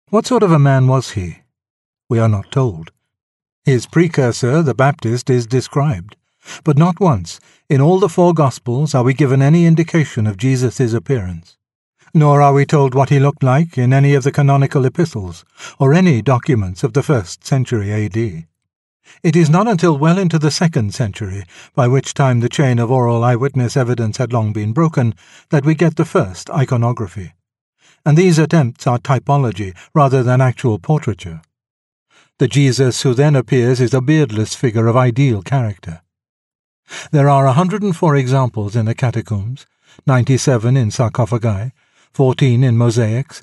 What sort of a man was he? We are not told. His precursor, the Baptist, is described, but not once in all the 4 Gospels are we given any indication of Jesus' appearance. Nor are we told what he looked like in any of the canonical epistles, or any documents of the 1st century A.D. It is not until well into the 2nd century, by which time the chain of oral eyewitness evidence had long been broken, that we get the first iconography. And these attempts are typology rather than actual portraiture. The Jesus who then appears is a beardless figure of ideal character. There are 104 examples in the catacombs, 97 in sarcophagi, 14 in mosaics,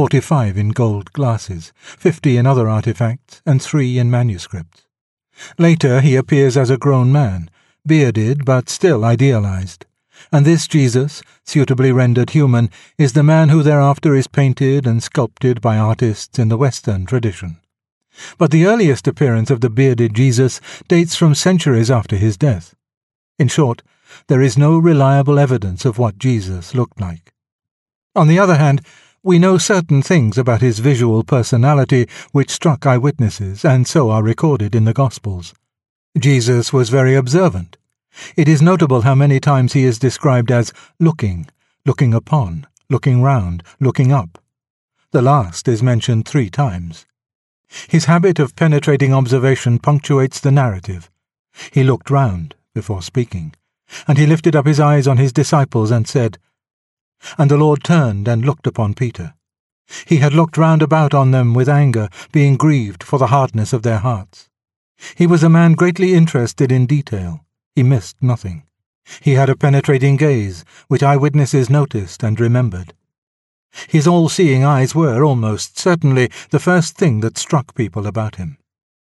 45 in gold glasses, 50 in other artifacts, and 3 in manuscripts. Later he appears as a grown man, bearded but still idealized, and this Jesus, suitably rendered human, is the man who thereafter is painted and sculpted by artists in the Western tradition. But the earliest appearance of the bearded Jesus dates from centuries after his death. In short, there is no reliable evidence of what Jesus looked like. On the other hand, we know certain things about his visual personality which struck eyewitnesses, and so are recorded in the Gospels. Jesus was very observant. It is notable how many times he is described as looking, looking upon, looking round, looking up. The last is mentioned 3 times. His habit of penetrating observation punctuates the narrative. He looked round before speaking, and he lifted up his eyes on his disciples and said, "And the Lord turned and looked upon Peter. He had looked round about on them with anger, being grieved for the hardness of their hearts. He was a man greatly interested in detail. He missed nothing. He had a penetrating gaze, which eyewitnesses noticed and remembered. His all-seeing eyes were, almost certainly, the first thing that struck people about him.